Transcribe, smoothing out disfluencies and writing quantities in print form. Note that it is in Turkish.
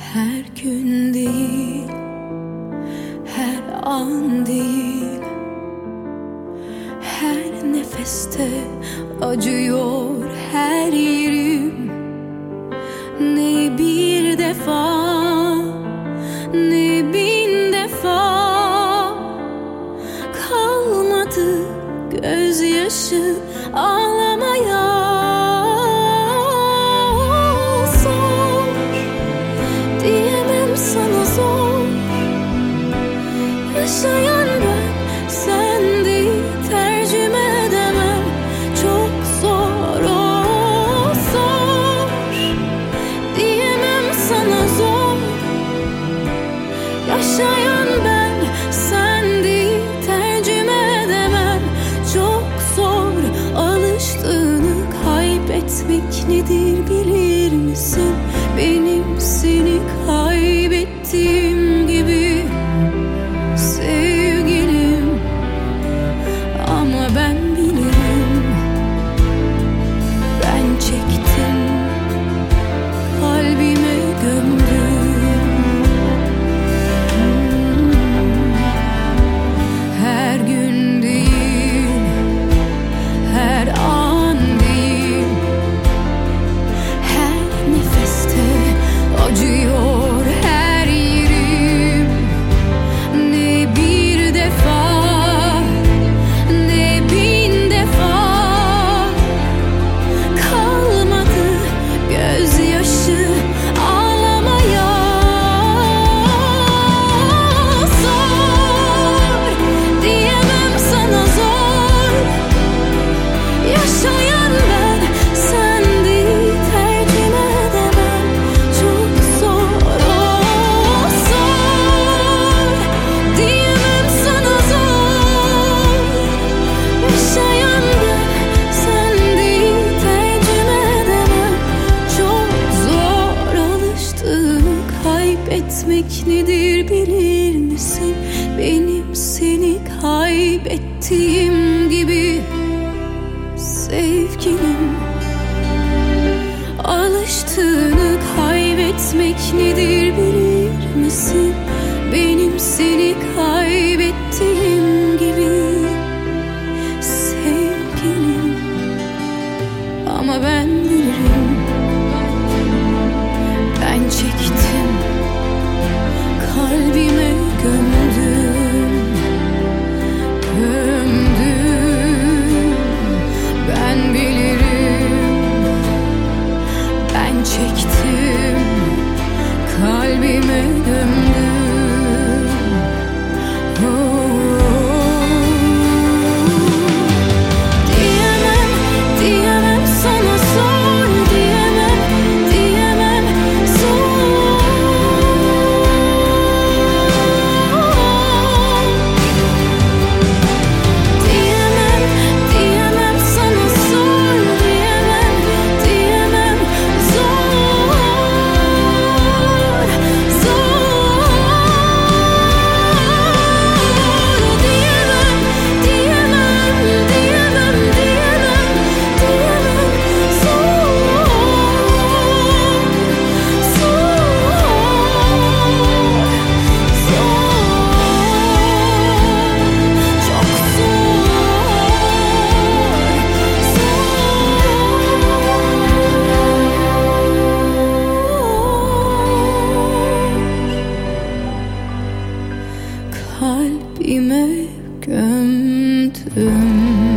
Her gün değil, her an değil, her nefeste acıyor her yerim. Ne bir defa, ne bin defa kalmadı gözyaşı ağlamaya. Zor diyemem sana, zor yaşayan ben, sen değil, tercüme edemem. Çok zor, oh, zor diyemem sana, zor yaşayan ben, sen değil, tercüme edemem. Çok zor, alıştığını kaybetmek nedir bilir misin? Benim seni kaybettiğim gibi sevgilim, ama ben bilirim. Ben çektim, kalbime gömdüm. Her gün değil, her an değil, her nefeste acıyor her yerim. Ne bir defa, ne bin defa kalmadı gözyaşı ağlamaya. Zor diyemem sana, zor yaşayan ben, sen değil, tercüme edemem. Çok zor, oh, zor diyemem sana, zor yaşayan ben, sen değil, tercüme edemem. Çok zor, alıştığını kaybetmek nedir bilir misin? Benim seni kaybettiğim gibi sevgilim. Alıştığını kaybetmek nedir bilir misin? Benim seni kaybettiğim gibi sevgilim, ama ben bilirim. Ben çektim, kalbime gömdüm, gömdüm. Ben bilirim. Ben çektim, kalbime gömdüm. Diyemem, diyemem sana, zor diyemem, diyemem, zor. Diyemem, diyemem sana, zor diyemem, diyemem, zor, zor. Diyemem, diyemem, diyemem, diyemem, diyemem, zor, zor, zor, çok zor. Kalbime gömdüm.